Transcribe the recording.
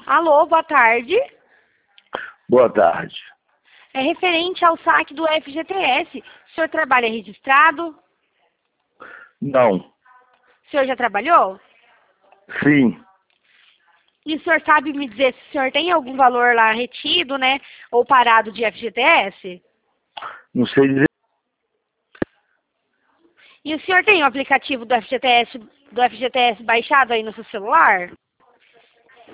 Alô, boa tarde. Boa tarde. É referente ao saque do FGTS. O senhor trabalha registrado? Não. O senhor já trabalhou? Sim. E o senhor sabe me dizer se o senhor tem algum valor lá retido, né? Ou parado de FGTS? Não sei dizer. E o senhor tem o aplicativo do FGTS baixado aí no seu celular?